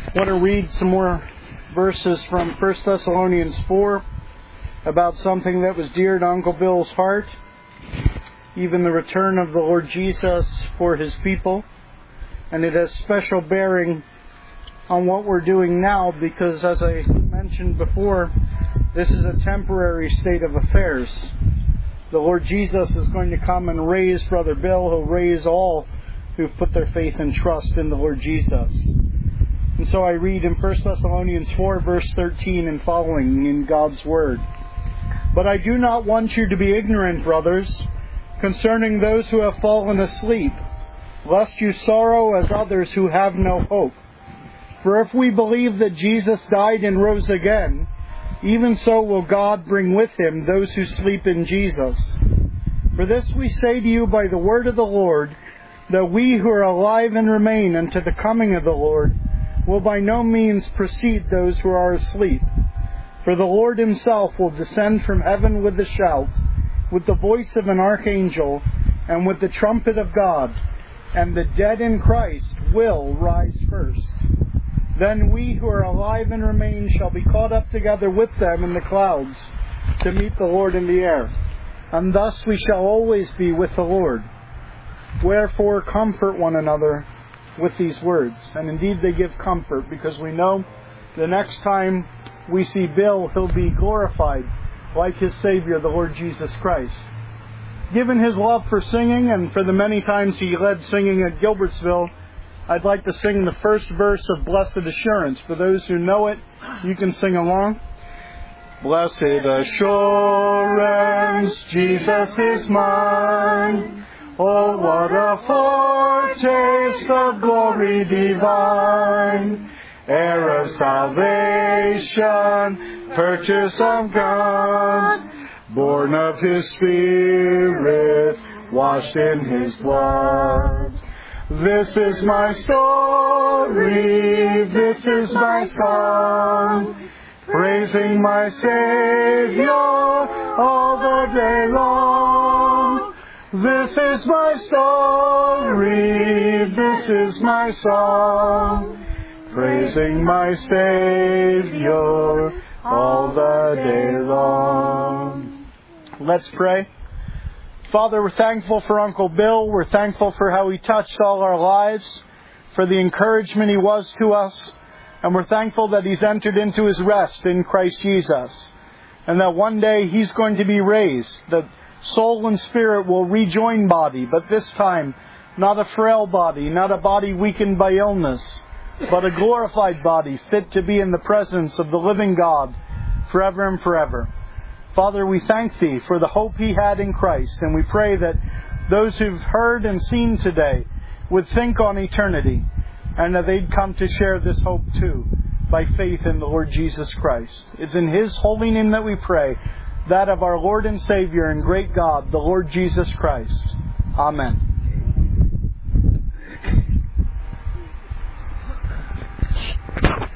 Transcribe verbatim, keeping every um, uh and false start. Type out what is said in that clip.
I want to read some more verses from First Thessalonians four about something that was dear to Uncle Bill's heart, even the return of the Lord Jesus for His people. And it has special bearing on what we're doing now because, as I mentioned before, this is a temporary state of affairs. The Lord Jesus is going to come and raise Brother Bill. He'll raise all who've put their faith and trust in the Lord Jesus. And so I read in First Thessalonians four, verse thirteen and following in God's Word. But I do not want you to be ignorant, brothers, concerning those who have fallen asleep, lest you sorrow as others who have no hope. For if we believe that Jesus died and rose again, even so will God bring with Him those who sleep in Jesus. For this we say to you by the word of the Lord, that we who are alive and remain unto the coming of the Lord will by no means precede those who are asleep. For the Lord Himself will descend from heaven with a shout, with the voice of an archangel, and with the trumpet of God, and the dead in Christ will rise first. Then we who are alive and remain shall be caught up together with them in the clouds to meet the Lord in the air. And thus we shall always be with the Lord. Wherefore comfort one another with these words. And indeed they give comfort, because we know the next time we see Bill, he'll be glorified like his Savior, the Lord Jesus Christ. Given his love for singing and for the many times he led singing at Gilbertsville, I'd like to sing the first verse of Blessed Assurance. For those who know it, you can sing along. Blessed assurance, Jesus is mine. Oh, what a foretaste of glory divine. Heir of salvation, purchase of God, born of His Spirit, washed in His blood. This is my story, this is my song, praising my Savior all the day long. This is my story, this is my song, praising my Savior all the day long. Let's pray. Father, we're thankful for Uncle Bill. We're thankful for how he touched all our lives, for the encouragement he was to us. And we're thankful that he's entered into his rest in Christ Jesus. And that one day he's going to be raised, that soul and spirit will rejoin body, but this time not a frail body, not a body weakened by illness, but a glorified body fit to be in the presence of the living God forever and forever. Father, we thank Thee for the hope he had in Christ, and we pray that those who've heard and seen today would think on eternity, and that they'd come to share this hope too by faith in the Lord Jesus Christ. It's in His holy name that we pray, that of our Lord and Savior and great God, the Lord Jesus Christ. Amen.